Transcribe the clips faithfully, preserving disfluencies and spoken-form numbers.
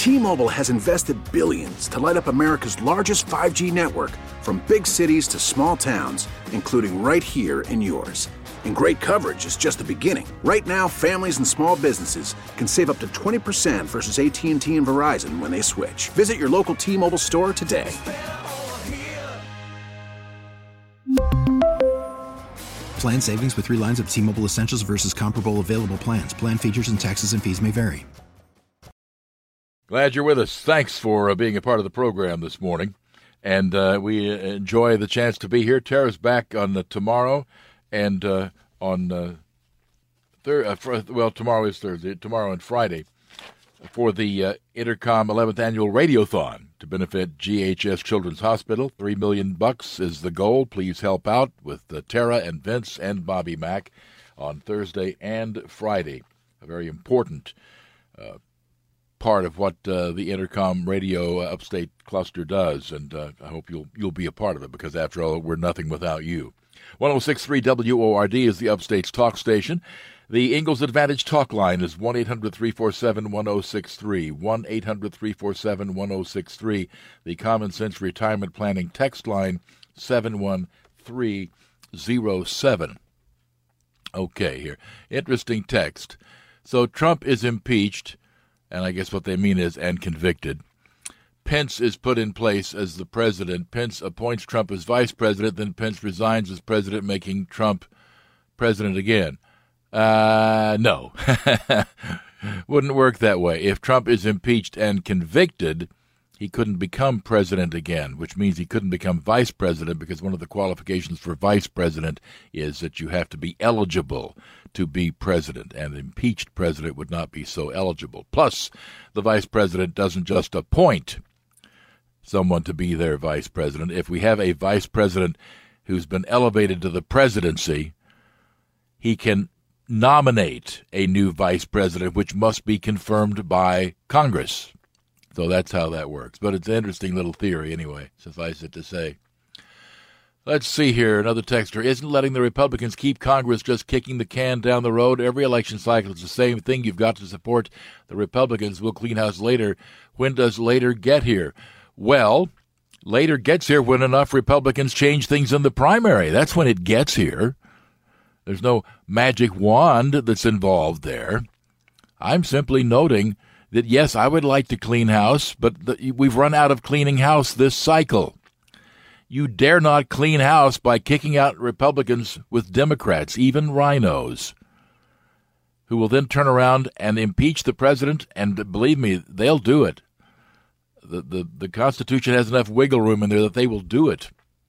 T-Mobile has invested billions to light up America's largest five G network, from big cities to small towns, including right here in yours. And great coverage is just the beginning. Right now, families and small businesses can save up to twenty percent versus A T and T and Verizon when they switch. Visit your local T-Mobile store today. Plan savings with three lines of T-Mobile Essentials versus comparable available plans. Plan features and taxes and fees may vary. Glad you're with us. Thanks for uh, being a part of the program this morning. And uh, we enjoy the chance to be here. Tara's back on uh, tomorrow and uh, on, uh, thir- uh, fr- well, tomorrow is Thursday, tomorrow and Friday, for the uh, Intercom eleventh Annual Radiothon to benefit G H S Children's Hospital. Three million bucks is the goal. Please help out with uh, Tara and Vince and Bobby Mack on Thursday and Friday. A very important uh part of what uh, the Intercom Radio uh, Upstate Cluster does, and uh, I hope you'll you'll be a part of it, because after all, we're nothing without you. one oh six point three W O R D is the Upstate's talk station. The Ingalls Advantage talk line is one eight hundred three four seven one oh six three, one eight hundred three four seven one oh six three. The Common Sense Retirement Planning text line, seven one three oh seven. Okay, here. Interesting text. So Trump is impeached, and I guess what they mean is, and convicted. Pence is put in place as the president. Pence appoints Trump as vice president, then Pence resigns as president, making Trump president again. Uh, no. Wouldn't work that way. If Trump is impeached and convicted, he couldn't become president again, which means he couldn't become vice president, because one of the qualifications for vice president is that you have to be eligible to be president, and an impeached president would not be so eligible. Plus, the vice president doesn't just appoint someone to be their vice president. If we have a vice president who's been elevated to the presidency, he can nominate a new vice president, which must be confirmed by Congress. So that's how that works. But it's an interesting little theory anyway, suffice it to say. Let's see here. Another texter. Isn't letting the Republicans keep Congress just kicking the can down the road? Every election cycle is the same thing. You've got to support the Republicans. We'll clean house later. When does later get here? Well, later gets here when enough Republicans change things in the primary. That's when it gets here. There's no magic wand that's involved there. I'm simply noting that, yes, I would like to clean house, but the, we've run out of cleaning house this cycle. You dare not clean house by kicking out Republicans with Democrats, even rhinos, who will then turn around and impeach the president, and believe me, they'll do it. The, the, the Constitution has enough wiggle room in there that they will do it.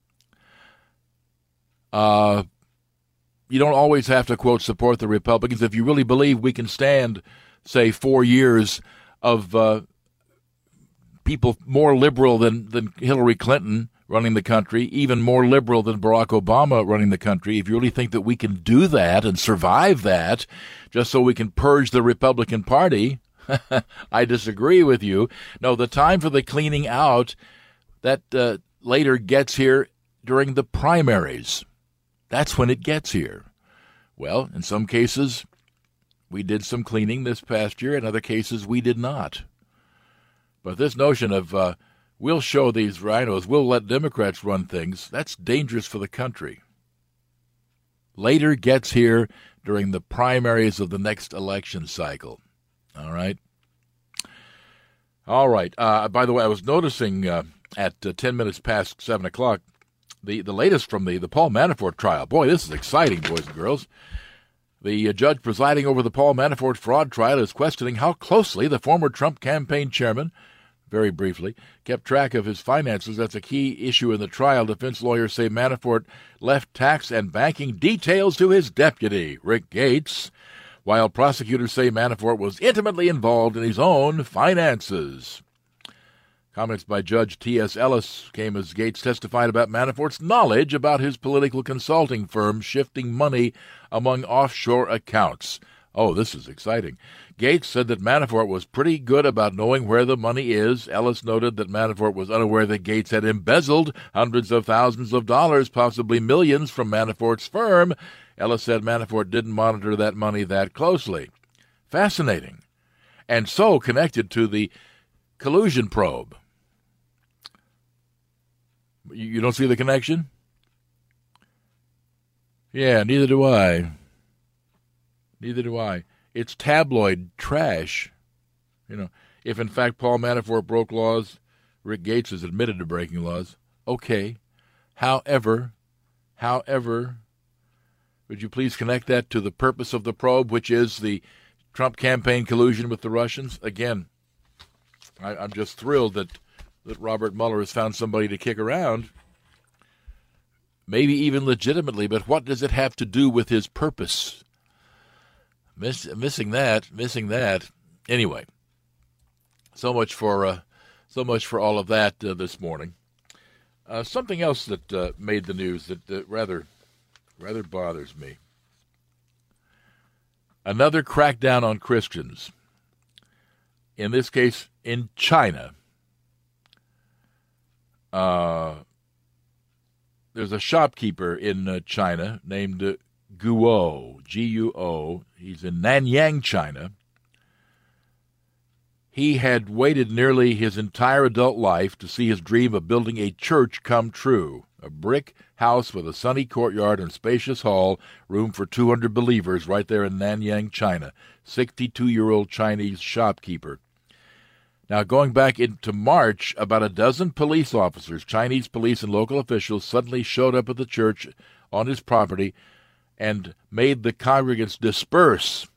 Uh, you don't always have to, quote, support the Republicans. If you really believe we can stand, say, four years of uh, people more liberal than, than Hillary Clinton running the country, even more liberal than Barack Obama running the country, if you really think that we can do that and survive that just so we can purge the Republican Party, I disagree with you. No, the time for the cleaning out, that uh, later gets here during the primaries. That's when it gets here. Well, in some cases, we did some cleaning this past year. In other cases, we did not. But this notion of uh, we'll show these rhinos, we'll let Democrats run things, that's dangerous for the country. Later gets here during the primaries of the next election cycle. All right? All right. Uh, by the way, I was noticing uh, at uh, ten minutes past seven o'clock, the, the latest from the, the Paul Manafort trial. Boy, this is exciting, boys and girls. The uh, judge presiding over the Paul Manafort fraud trial is questioning how closely the former Trump campaign chairman, very briefly, kept track of his finances. That's a key issue in the trial. Defense lawyers say Manafort left tax and banking details to his deputy, Rick Gates, while prosecutors say Manafort was intimately involved in his own finances. Comments by Judge T S. Ellis came as Gates testified about Manafort's knowledge about his political consulting firm shifting money among offshore accounts. Oh, this is exciting. Gates said that Manafort was pretty good about knowing where the money is. Ellis noted that Manafort was unaware that Gates had embezzled hundreds of thousands of dollars, possibly millions, from Manafort's firm. Ellis said Manafort didn't monitor that money that closely. Fascinating. And so connected to the collusion probe. You, you don't see the connection? Yeah, neither do I. Neither do I. It's tabloid trash. You know, if in fact Paul Manafort broke laws, Rick Gates has admitted to breaking laws, okay. However, however, would you please connect that to the purpose of the probe, which is the Trump campaign collusion with the Russians? Again, I, I'm just thrilled that, that Robert Mueller has found somebody to kick around, maybe even legitimately, but what does it have to do with his purpose? Miss, missing that, missing that. Anyway, so much for uh, so much for all of that uh, this morning. Uh, something else that uh, made the news that uh, rather rather bothers me. Another crackdown on Christians. In this case, in China. Uh, there's a shopkeeper in uh, China named uh, Guo, G U O. He's in Nanyang, China. He had waited nearly his entire adult life to see his dream of building a church come true. A brick house with a sunny courtyard and spacious hall, room for two hundred believers right there in Nanyang, China. sixty-two-year-old Chinese shopkeeper. Now, going back into March, about a dozen police officers, Chinese police and local officials, suddenly showed up at the church on his property and made the congregants disperse.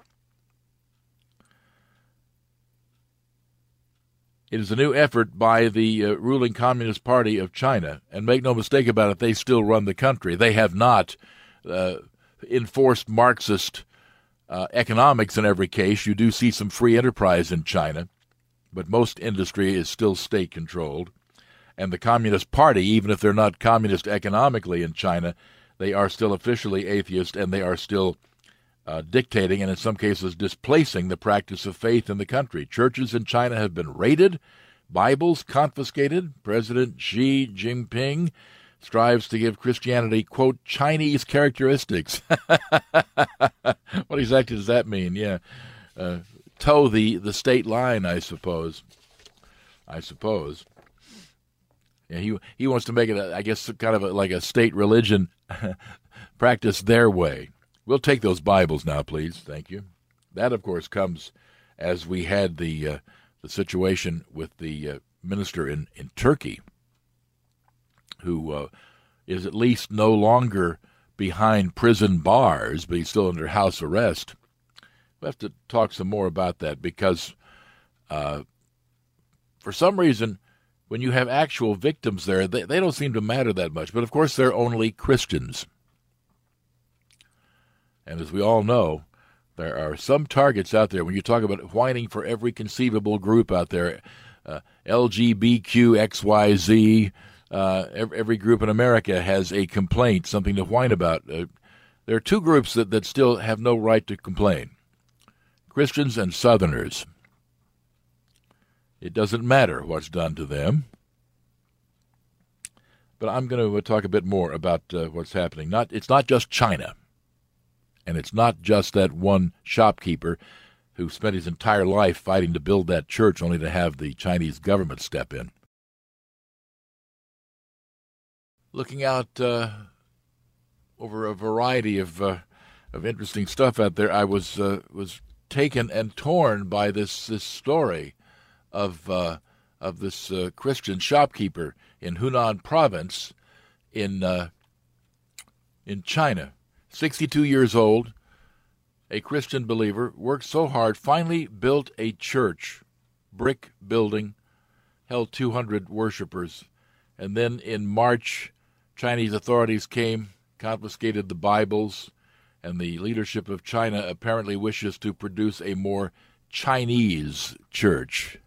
It is a new effort by the uh, ruling Communist Party of China. And make no mistake about it, they still run the country. They have not uh, enforced Marxist uh, economics in every case. You do see some free enterprise in China, but most industry is still state-controlled. And the Communist Party, even if they're not communist economically in China, they are still officially atheist, and they are still uh, dictating and in some cases displacing the practice of faith in the country. Churches in China have been raided, Bibles confiscated. President Xi Jinping strives to give Christianity, quote, Chinese characteristics. What exactly does that mean? Yeah, uh, toe the, the state line, I suppose. I suppose. Yeah, he he wants to make it, a, I guess, kind of a, like a state religion, practice their way. We'll take those Bibles now, please. Thank you. That, of course, comes as we had the uh, the situation with the uh, minister in, in Turkey, who uh, is at least no longer behind prison bars, but he's still under house arrest. We'll have to talk some more about that because uh, for some reason, when you have actual victims there, they, they don't seem to matter that much. But, of course, they're only Christians. And as we all know, there are some targets out there when you talk about whining for every conceivable group out there, uh, L G B T Q X Y Z, uh, every, every group in America has a complaint, something to whine about. Uh, there are two groups that, that still have no right to complain, Christians and Southerners. It doesn't matter what's done to them. But I'm going to talk a bit more about uh, what's happening. Not, it's not just China. And it's not just that one shopkeeper who spent his entire life fighting to build that church only to have the Chinese government step in. Looking out uh, over a variety of uh, of interesting stuff out there, I was uh, was taken and torn by this this story of uh, of this uh, Christian shopkeeper in Hunan Province in uh, in China. sixty-two years old, a Christian believer, worked so hard, finally built a church, brick building, held two hundred worshipers. And then in March, Chinese authorities came, confiscated the Bibles, and the leadership of China apparently wishes to produce a more Chinese church.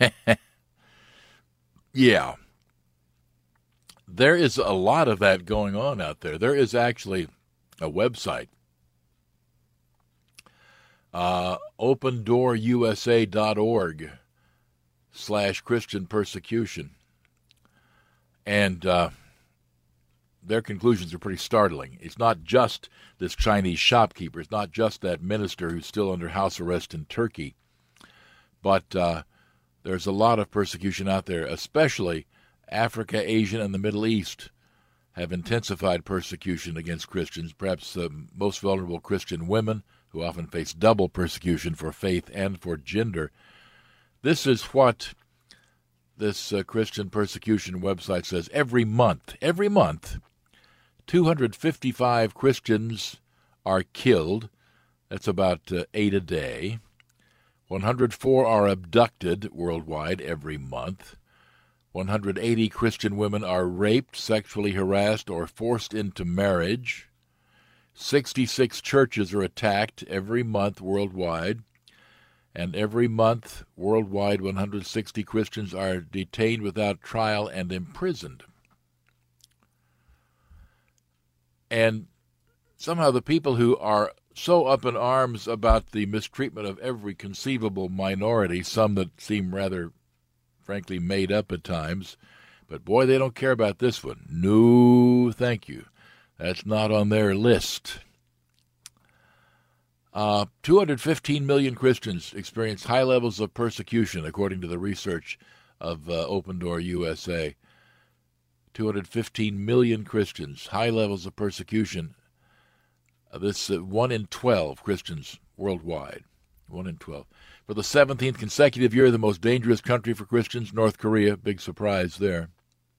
Yeah. There is a lot of that going on out there. There is actually a website, uh, open door u s a dot org slash Christian persecution. And uh, their conclusions are pretty startling. It's not just this Chinese shopkeeper. It's not just that minister who's still under house arrest in Turkey. But uh, there's a lot of persecution out there, especially Africa, Asia, and the Middle East have intensified persecution against Christians, perhaps the most vulnerable Christian women, who often face double persecution for faith and for gender. This is what this uh, Christian persecution website says. Every month, every month, two hundred fifty-five Christians are killed. That's about uh, eight a day. one hundred four are abducted worldwide every month. one hundred eighty Christian women are raped, sexually harassed, or forced into marriage. sixty-six churches are attacked every month worldwide. And every month worldwide, one hundred sixty Christians are detained without trial and imprisoned. And somehow the people who are so up in arms about the mistreatment of every conceivable minority, some that seem rather, frankly, made up at times, but boy, they don't care about this one. No, thank you. That's not on their list. Uh, two hundred fifteen million Christians experience high levels of persecution, according to the research of uh, Open Door U S A. two hundred fifteen million Christians, high levels of persecution. Uh, this uh, one in twelve Christians worldwide. one in twelve. For the seventeenth consecutive year, the most dangerous country for Christians, North Korea. Big surprise there.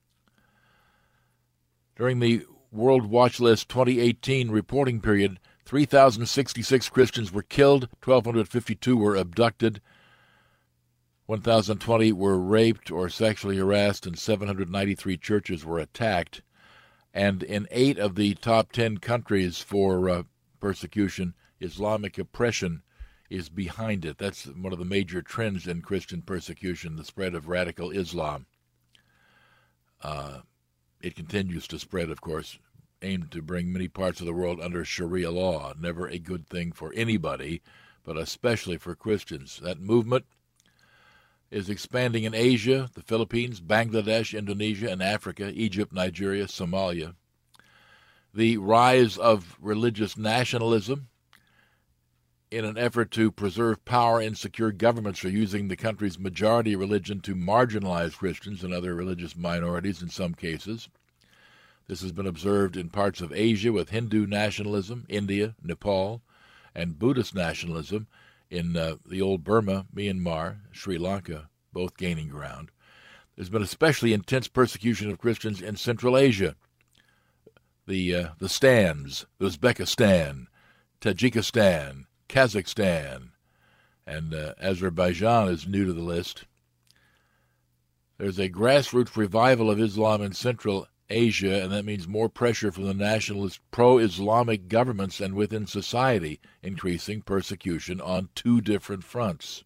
During the World Watch List twenty eighteen reporting period, three thousand sixty-six Christians were killed, one thousand two hundred fifty-two were abducted, one thousand twenty were raped or sexually harassed, and seven hundred ninety-three churches were attacked. And in eight of the top ten countries for uh, persecution, Islamic oppression is behind it. That's one of the major trends in Christian persecution, the spread of radical Islam. Uh, it continues to spread, of course, aimed to bring many parts of the world under Sharia law. Never a good thing for anybody, but especially for Christians. That movement is expanding in Asia, the Philippines, Bangladesh, Indonesia, and Africa, Egypt, Nigeria, Somalia. The rise of religious nationalism in an effort to preserve power and secure governments are using the country's majority religion to marginalize Christians and other religious minorities in some cases. This has been observed in parts of Asia with Hindu nationalism, India, Nepal, and Buddhist nationalism in uh, the old Burma, Myanmar, Sri Lanka, both gaining ground. There's been especially intense persecution of Christians in Central Asia. The, uh, the Stans, Uzbekistan, Tajikistan, Kazakhstan, and uh, Azerbaijan is new to the list. There's a grassroots revival of Islam in Central Asia, and that means more pressure from the nationalist pro-Islamic governments and within society, increasing persecution on two different fronts.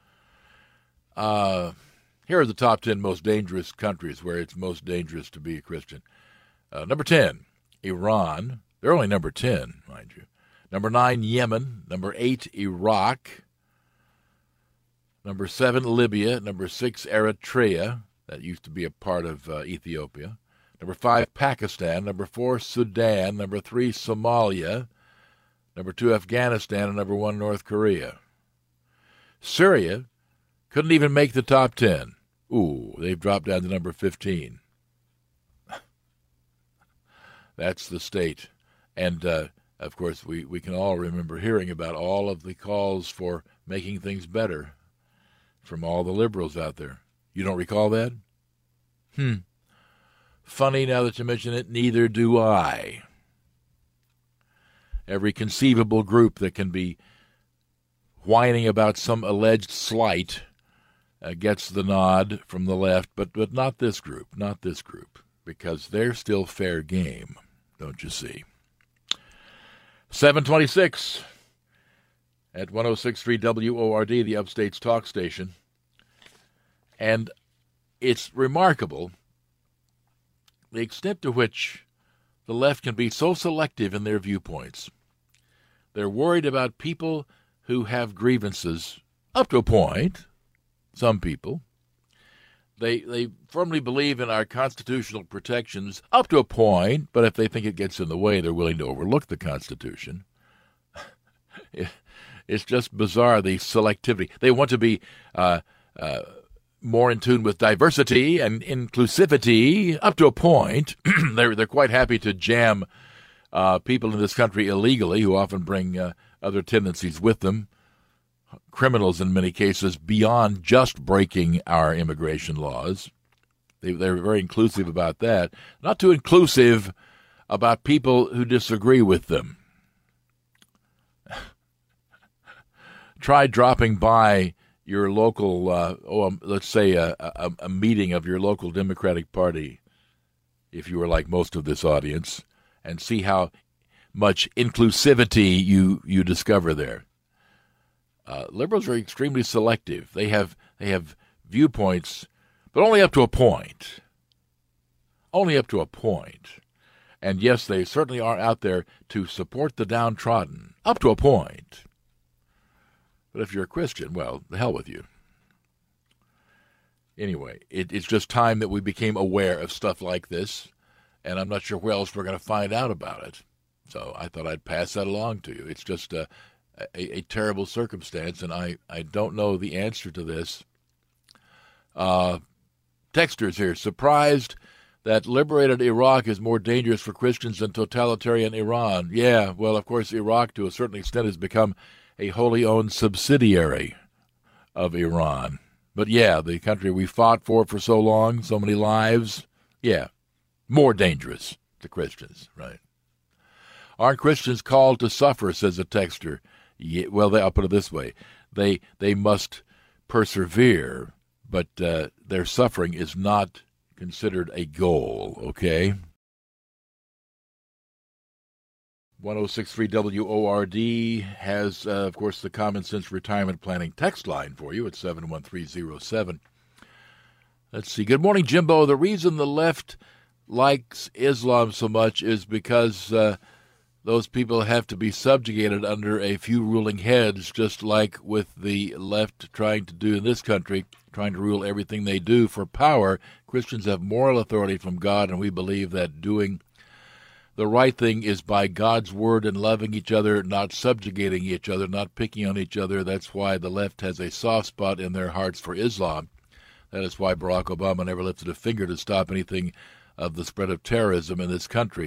Uh, here are the top ten most dangerous countries where it's most dangerous to be a Christian. Uh, number ten, Iran. They're only number ten, mind you. Number nine, Yemen. Number eight, Iraq. Number seven, Libya. Number six, Eritrea. That used to be a part of uh, Ethiopia. Number five, Pakistan. Number four, Sudan. Number three, Somalia. Number two, Afghanistan. And number one, North Korea. Syria couldn't even make the top ten. Ooh, they've dropped down to number fifteen. That's the state. And, uh, of course, we, we can all remember hearing about all of the calls for making things better from all the liberals out there. You don't recall that? Hmm. Funny now that you mention it, neither do I. Every conceivable group that can be whining about some alleged slight uh, gets the nod from the left, but, but not this group, not this group, because they're still fair game, don't you see? seven twenty-six at one oh six point three W O R D, the Upstate's talk station. And it's remarkable the extent to which the left can be so selective in their viewpoints. They're worried about people who have grievances, up to a point, some people. They they firmly believe in our constitutional protections up to a point, but if they think it gets in the way, they're willing to overlook the Constitution. It's just bizarre, the selectivity. They want to be uh, uh, more in tune with diversity and inclusivity up to a point. they're they're quite happy to jam uh, people in this country illegally, who often bring uh, other tendencies with them, criminals in many cases, beyond just breaking our immigration laws. They, they're very inclusive about that. Not too inclusive about people who disagree with them. Try dropping by your local, uh, oh, um, let's say a, a, a meeting of your local Democratic Party, if you were like most of this audience, and see how much inclusivity you, you discover there. Uh, liberals are extremely selective. They have they have viewpoints, but only up to a point. Only up to a point. And yes, they certainly are out there to support the downtrodden, up to a point. But if you're a Christian, well, the hell with you. Anyway, it, it's just time that we became aware of stuff like this, and I'm not sure where else we're going to find out about it. So I thought I'd pass that along to you. It's just a, a, a terrible circumstance, and I, I don't know the answer to this. Uh, texters here, surprised that liberated Iraq is more dangerous for Christians than totalitarian Iran. Yeah, well, of course, Iraq, to a certain extent, has become a wholly owned subsidiary of Iran. But yeah, the country we fought for for so long, so many lives, yeah, more dangerous to Christians, right? Aren't Christians called to suffer, says a texter? Yeah, well, they, I'll put it this way. They, they must persevere, but uh, their suffering is not considered a goal, okay? one oh six point three W O R D has, uh, of course, the Common Sense Retirement Planning text line for you at seven one three zero seven. Let's see. Good morning, Jimbo. The reason the left likes Islam so much is because uh, those people have to be subjugated under a few ruling heads, just like with the left trying to do in this country, trying to rule everything they do for power. Christians have moral authority from God, and we believe that doing the right thing is by God's word and loving each other, not subjugating each other, not picking on each other. That's why the left has a soft spot in their hearts for Islam. That is why Barack Obama never lifted a finger to stop anything of the spread of terrorism in this country.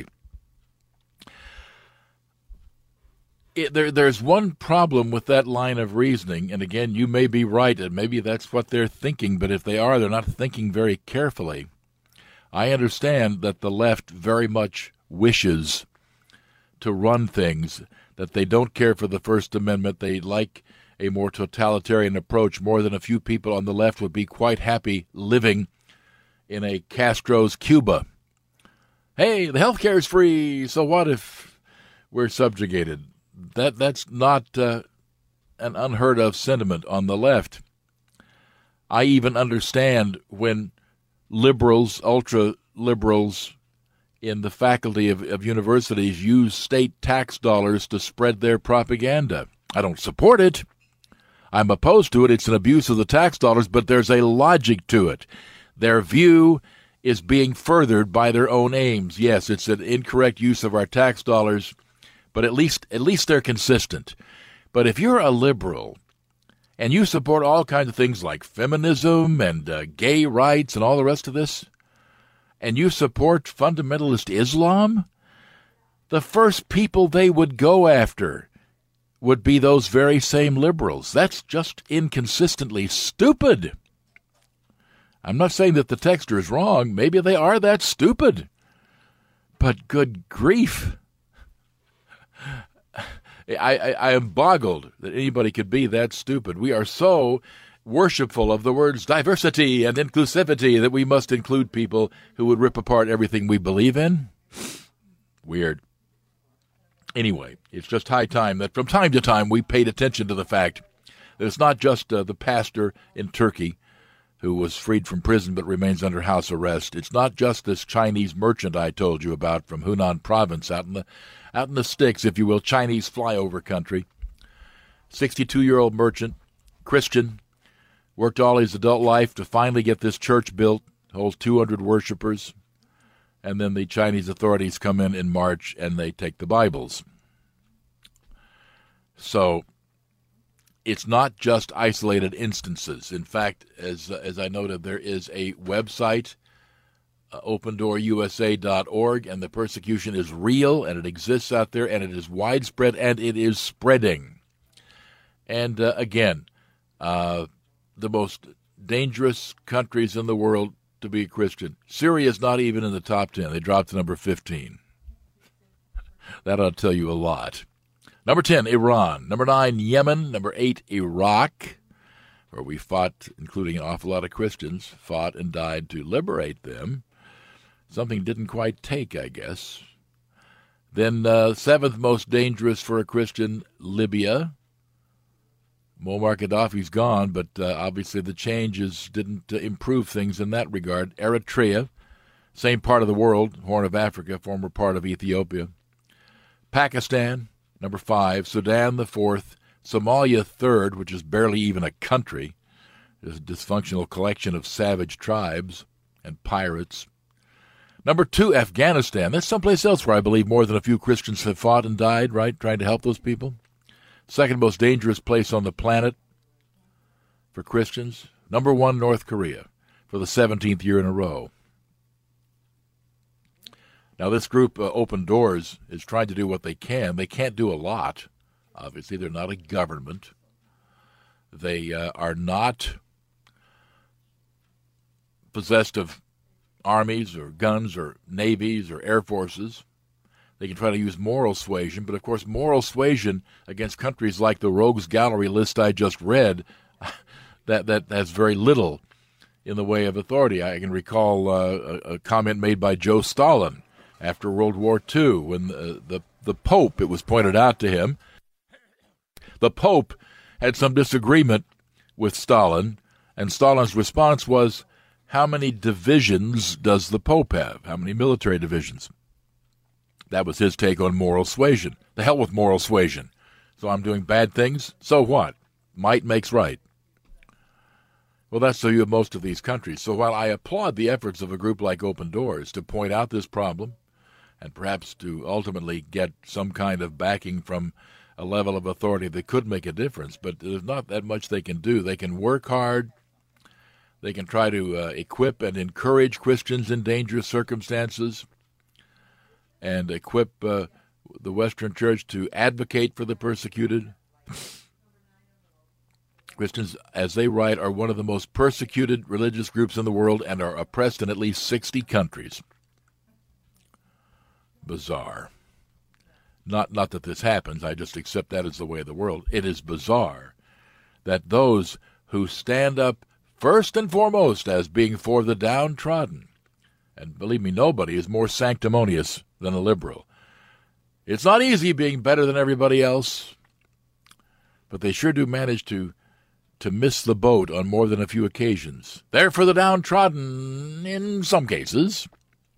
It, there, there's one problem with that line of reasoning, and again, you may be right, and maybe that's what they're thinking, but if they are, they're not thinking very carefully. I understand that the left very much wishes to run things, that they don't care for the First Amendment. They like a more totalitarian approach. More than a few people on the left would be quite happy living in a Castro's Cuba. Hey, the health care is free, so what if we're subjugated? That That's not uh, an unheard of sentiment on the left. I even understand when liberals, ultra-liberals, in the faculty of, of universities use state tax dollars to spread their propaganda. I don't support it. I'm opposed to it. It's an abuse of the tax dollars, but there's a logic to it. Their view is being furthered by their own aims. Yes, it's an incorrect use of our tax dollars, but at least at least they're consistent. But if you're a liberal and you support all kinds of things like feminism and uh, gay rights and all the rest of this, and you support fundamentalist Islam, the first people they would go after would be those very same liberals. That's just inconsistently stupid. I'm not saying that the texter is wrong. Maybe they are that stupid. But good grief. I, I, I am boggled that anybody could be that stupid. We are so worshipful of the words diversity and inclusivity that we must include people who would rip apart everything we believe in. Weird. Anyway, it's just high time that from time to time we paid attention to the fact that it's not just uh, the pastor in Turkey who was freed from prison but remains under house arrest. It's not just this Chinese merchant I told you about from Hunan province out in the out in the sticks, if you will, Chinese flyover country. sixty-two-year-old merchant, Christian, worked all his adult life to finally get this church built, holds two hundred worshipers, and then the Chinese authorities come in in March and they take the Bibles. So it's not just isolated instances. In fact, as as I noted, there is a website, uh, open door U S A dot org, and the persecution is real, and it exists out there, and it is widespread, and it is spreading. And uh, again, uh, the most dangerous countries in the world to be a Christian. Syria is not even in the top ten. They dropped to number fifteen. That ought to tell you a lot. Number ten, Iran. Number nine, Yemen. Number eight, Iraq, where we fought, including an awful lot of Christians, fought and died to liberate them. Something didn't quite take, I guess. Then uh, seventh most dangerous for a Christian, Libya. Muammar Gaddafi's gone, but uh, obviously the changes didn't uh, improve things in that regard. Eritrea, same part of the world, Horn of Africa, former part of Ethiopia. Pakistan, number five. Sudan, the fourth. Somalia, third, which is barely even a country. It's a dysfunctional collection of savage tribes and pirates. Number two, Afghanistan. That's someplace else where I believe more than a few Christians have fought and died, right, trying to help those people. Second most dangerous place on the planet for Christians. Number one, North Korea, for the seventeenth year in a row. Now, this group, uh, Open Doors, is trying to do what they can. They can't do a lot. Obviously, they're not a government. They uh, are not possessed of armies or guns or navies or air forces. They can try to use moral suasion, but of course moral suasion against countries like the Rogues Gallery list I just read, that, that has very little in the way of authority. I can recall uh, a, a comment made by Joe Stalin after World War Two when the, the, the Pope, it was pointed out to him, the Pope had some disagreement with Stalin, and Stalin's response was, how many divisions does the Pope have? How many military divisions? That was his take on moral suasion. The hell with moral suasion. So I'm doing bad things? So what? Might makes right. Well, that's so you have most of these countries. So while I applaud the efforts of a group like Open Doors to point out this problem and perhaps to ultimately get some kind of backing from a level of authority that could make a difference, but there's not that much they can do. They can work hard. They can try to uh, equip and encourage Christians in dangerous circumstances, and equip uh, the Western Church to advocate for the persecuted. Christians, as they write, are one of the most persecuted religious groups in the world and are oppressed in at least sixty countries. Bizarre. Not, not that this happens, I just accept that as the way of the world. It is bizarre that those who stand up first and foremost as being for the downtrodden, and believe me, nobody is more sanctimonious than a liberal. It's not easy being better than everybody else, but they sure do manage to to miss the boat on more than a few occasions. They're for the downtrodden in some cases.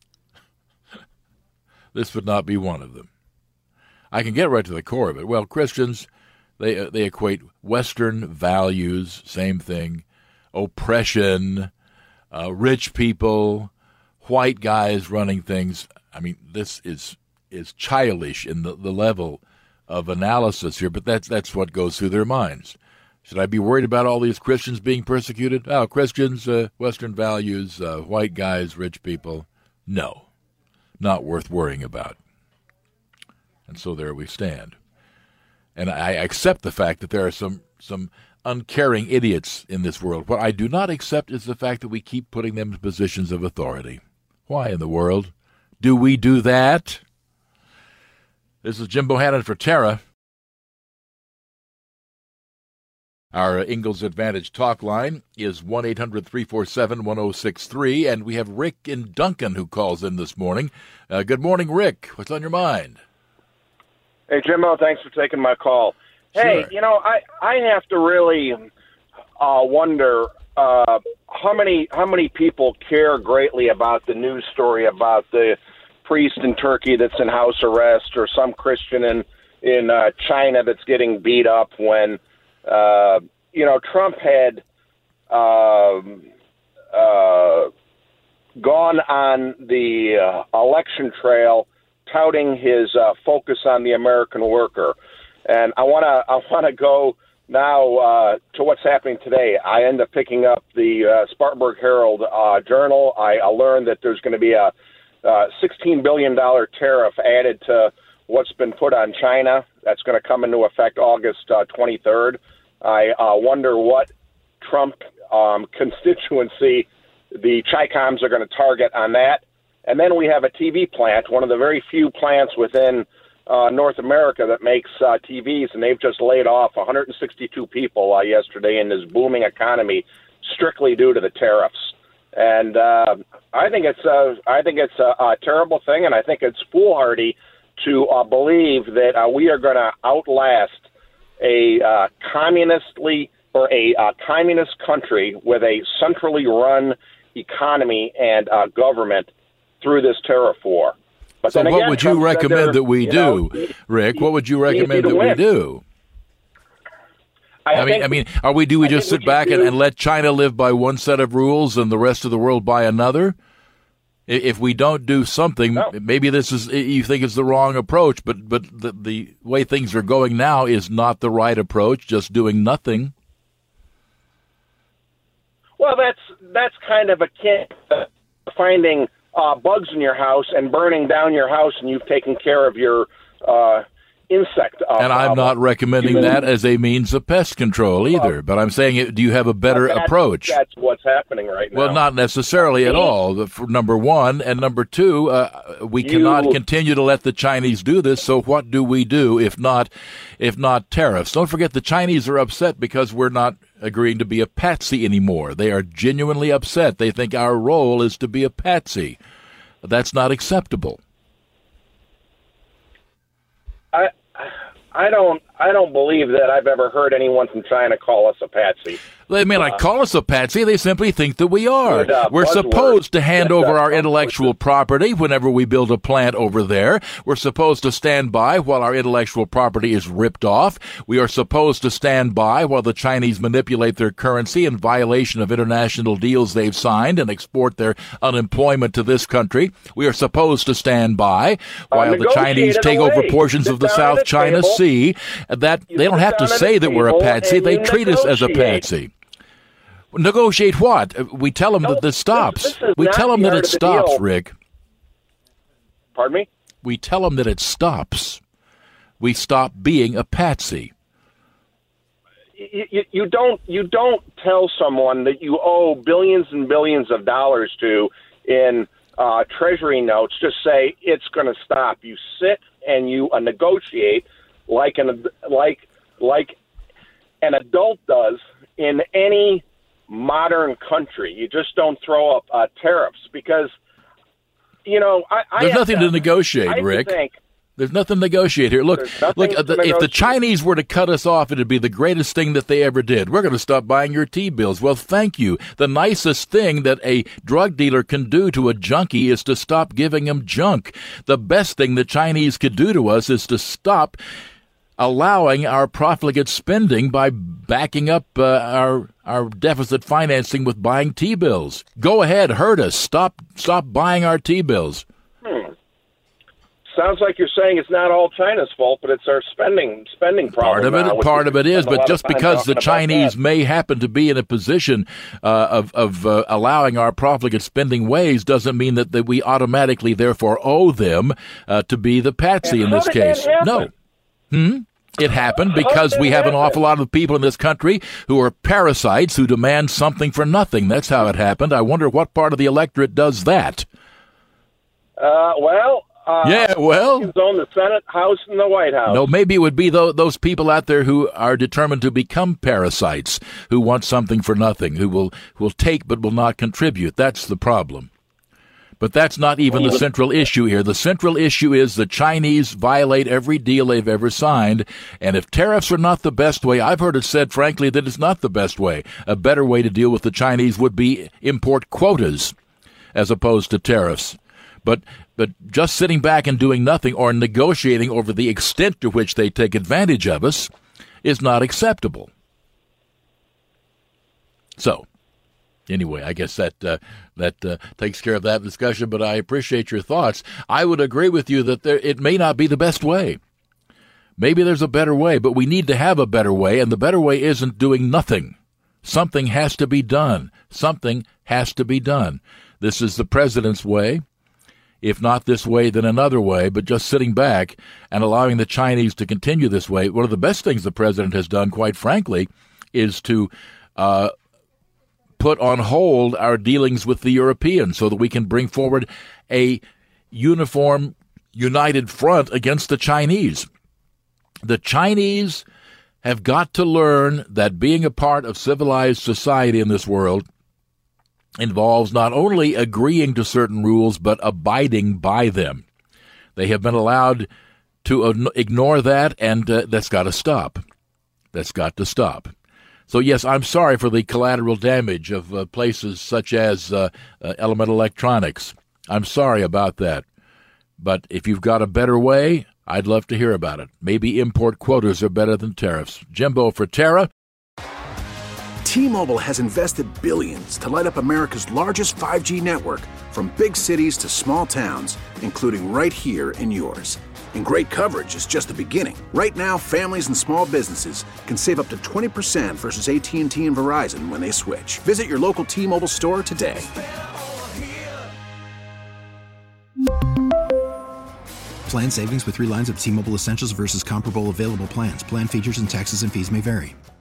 This would not be one of them. I can get right to the core of it. Well, Christians, they uh, they equate Western values, same thing, oppression, uh, rich people, white guys running things. I mean, this is is childish in the, the level of analysis here, but that's that's what goes through their minds. Should I be worried about all these Christians being persecuted? Oh, Christians, uh, Western values, uh, white guys, rich people. No, not worth worrying about. And so there we stand. And I accept the fact that there are some, some uncaring idiots in this world. What I do not accept is the fact that we keep putting them in positions of authority. Why in the world do we do that? This is Jim Bohannon for Terra. Our Ingalls Advantage talk line is one eight hundred three four seven one oh six three, and we have Rick in Duncan who calls in this morning. Uh, good morning, Rick. What's on your mind? Hey, Jimbo, thanks for taking my call. Sure. Hey, you know, I, I have to really uh, wonder uh, how many how many people care greatly about the news story about the priest in Turkey that's in house arrest, or some Christian in in uh, China that's getting beat up when uh, you know Trump had um, uh, gone on the uh, election trail touting his uh, focus on the American worker. And I want to I want to go Now, uh, to what's happening today, I end up picking up the uh, Spartanburg Herald uh, Journal. I, I learned that there's going to be a uh, sixteen billion dollars tariff added to what's been put on China. That's going to come into effect August uh, twenty-third. I uh, wonder what Trump um, constituency the Chi-Coms are going to target on that. And then we have a T V plant, one of the very few plants within Uh, North America that makes uh, T Vs, and they've just laid off one hundred sixty-two people uh, yesterday in this booming economy, strictly due to the tariffs. And uh, I think it's a, I think it's a, a terrible thing, and I think it's foolhardy to uh, believe that uh, we are going to outlast a uh, communistly or a uh, communist country with a centrally run economy and uh, government through this tariff war. But so what again, would you Trump recommend that we you do, know, Rick? What would you recommend that win. we do? I, I mean, think, I mean, are we do we I just sit we back and, do, and let China live by one set of rules and the rest of the world by another? If we don't do something, no. maybe this is you think it's the wrong approach, but but the, the way things are going now is not the right approach. Just doing nothing. Well, that's that's kind of akin to finding uh, bugs in your house and burning down your house, and you've taken care of your uh, insect. Uh, and I'm problem. not recommending Human, that as a means of pest control either. Uh, but I'm saying, do you have a better that's, approach? That's what's happening right now. Well, not necessarily at all. The, for number one, and number two, uh, we you, cannot continue to let the Chinese do this. So what do we do if not, if not tariffs? Don't forget, the Chinese are upset because we're not agreeing to be a patsy anymore. They are genuinely upset. They think our role is to be a patsy. That's not acceptable. I I don't I don't believe that I've ever heard anyone from China call us a patsy. They may not call us a patsy. They simply think that we are. Good, uh, We're buzzword. supposed to hand Good, over uh, our intellectual property whenever we build a plant over there. We're supposed to stand by while our intellectual property is ripped off. We are supposed to stand by while the Chinese manipulate their currency in violation of international deals they've signed and export their unemployment to this country. We are supposed to stand by while uh, the Chinese take away. over portions Sit of the down South at China table. Sea. That You they don't sit have to down at say a that we're a table patsy. and They you treat us as a negotiate. patsy. Negotiate what? We tell them No, that this stops. this- this is we not tell them the that art it of the stops, deal. Rick. Pardon me? We tell them that it stops. We stop being a patsy. You, you, you don't you don't tell someone that you owe billions and billions of dollars to in uh, treasury notes. Just say it's going to stop. You sit and you uh, negotiate like an like like an adult does in any modern country. You just don't throw up uh, tariffs because, you know, I, I There's have nothing to negotiate, I Rick. Think, There's nothing to negotiate here. Look, There's nothing look. to The, if the negotiate. Chinese were to cut us off, it'd be the greatest thing that they ever did. We're going to stop buying your T-bills. Well, thank you. The nicest thing that a drug dealer can do to a junkie is to stop giving him junk. The best thing the Chinese could do to us is to stop allowing our profligate spending by backing up uh, our our deficit financing with buying T-bills. Go ahead, hurt us. Stop stop buying our T-bills. Hmm. Sounds like you're saying it's not all China's fault, but it's our spending spending problem. Part of now, it, which part we of it is, spend a but lot just of time because the talking about Chinese that. may happen to be in a position uh, of of uh, allowing our profligate spending ways doesn't mean that, that we automatically therefore owe them uh, to be the patsy And in how this did that case. happen? No. Hmm? It happened How because did we that have an happen? awful lot of people in this country who are parasites who demand something for nothing. That's how it happened. I wonder what part of the electorate does that. Uh, well, uh, Yeah, well. own the Senate, House, and the White House. No, maybe it would be tho- those people out there who are determined to become parasites, who want something for nothing, who will who will take but will not contribute. That's the problem. But that's not even the central issue here. The central issue is the Chinese violate every deal they've ever signed. And if tariffs are not the best way, I've heard it said, frankly, that it's not the best way. A better way to deal with the Chinese would be import quotas as opposed to tariffs. But but just sitting back and doing nothing or negotiating over the extent to which they take advantage of us is not acceptable. So, anyway, I guess that uh, that uh, takes care of that discussion, but I appreciate your thoughts. I would agree with you that there, it may not be the best way, Maybe there's a better way, but we need to have a better way, and the better way isn't doing nothing. Something has to be done. Something has to be done. This is the president's way. If not this way, then another way, but just sitting back and allowing the Chinese to continue this way. One of the best things the president has done, quite frankly, is to uh, put on hold our dealings with the Europeans so that we can bring forward a uniform, united front against the Chinese. The Chinese have got to learn that being a part of civilized society in this world involves not only agreeing to certain rules, but abiding by them. They have been allowed to ignore that, and uh, that's got to stop. That's got to stop. So, yes, I'm sorry for the collateral damage of uh, places such as uh, uh, Element Electronics. I'm sorry about that. But if you've got a better way, I'd love to hear about it. Maybe import quotas are better than tariffs. Jimbo for Tara. T-Mobile has invested billions to light up America's largest five G network, from big cities to small towns, including right here in yours. And great coverage is just the beginning. Right now, families and small businesses can save up to twenty percent versus A T and T and Verizon when they switch. Visit your local T-Mobile store today. Plan savings with three lines of T-Mobile Essentials versus comparable available plans. Plan features and taxes and fees may vary.